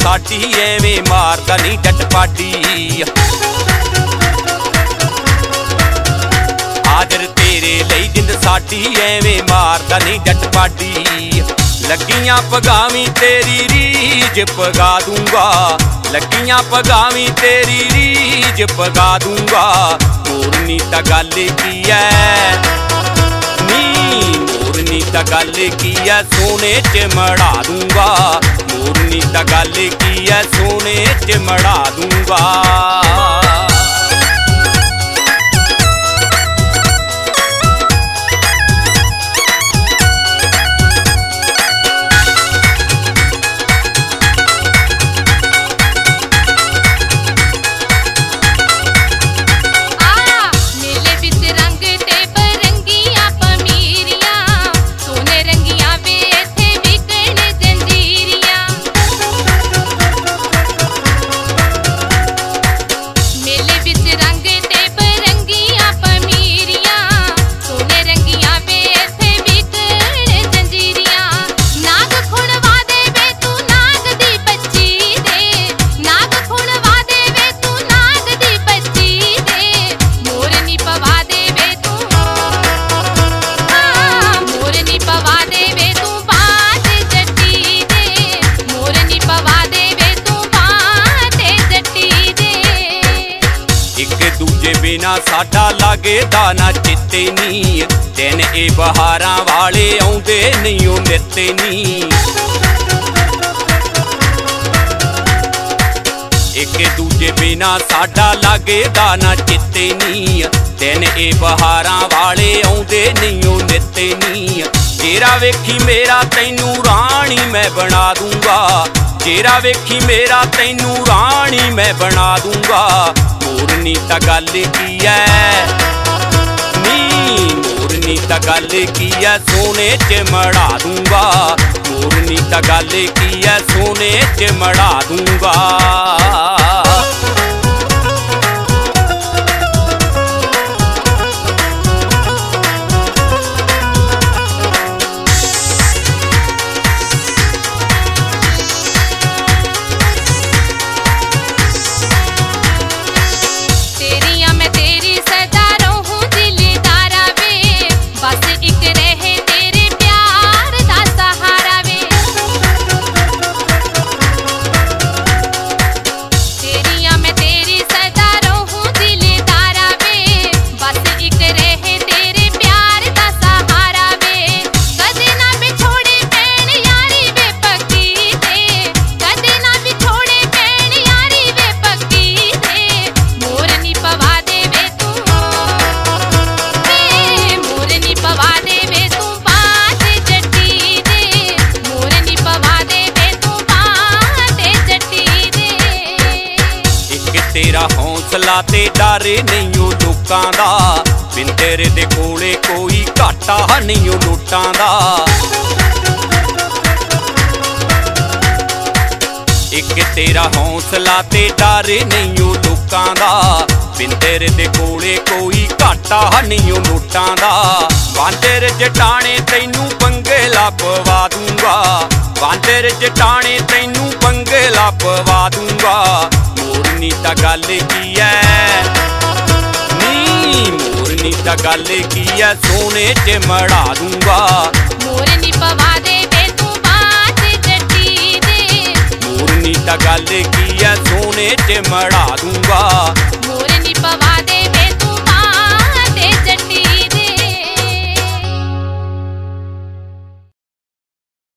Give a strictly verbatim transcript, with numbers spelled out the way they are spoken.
साडी एवें मारदा नहीं टटपाडी। हाजर तेरे लई जिंद साडी एवें मारदा नहीं टटपाडी। लगियां पगावी तेरी रीज पगा दूंगा, लगियां पगावी तेरी रीज पगा दूंगा। मोरनी ता गल की है नी, मोरनी ता गल की है सोने च मड़ा दूंगा। मोरनी ता गल की है सोने च मड़ा दूंगा। बिना साडा लागदा ना चित्ते नी, दिन ए बहारां वाले आउंदे नहीं ओ नित्ते नी। एक दूजे बिना साडा लागदा ना चित्ते नी, दिन ए बहारां वाले आउंदे नहीं ओ नित्ते नी। जेरा वेखी मेरा तैनू राणी मैं बना दूंगा, जेरा वेखी मेरा तैनू राणी मैं बना दूंगा। मोरनी ता गल की है नी, मोरनी ता गल की है सोने च मड़ा दूंगा। मोरनी ता गल की है सोने च मड़ा दूंगा। तेरा हौसला ते डर नहीं ओ लोकां दा, बिन तेरे दे कोले कोई घाटा नहीं ओ नोटां दा। एक तेरा हौसला ते डर नहीं ओ लोकां दा, बिन तेरे दे कोले कोई घाटा नहीं ओ नोटां दा। बांदर जटाने तैनू पंगेला पवा दूंगा, बांदर जटाने तैनू पंगेला पवा दूंगा। मोरनी ता गल की है नी, मोरनी ता गल की है सोने च मड़ा दूंगा। मोरनी पवा दे वे तू बात जट्टी दे, मोरनी ता गल की है सोने च मड़ा दूंगा।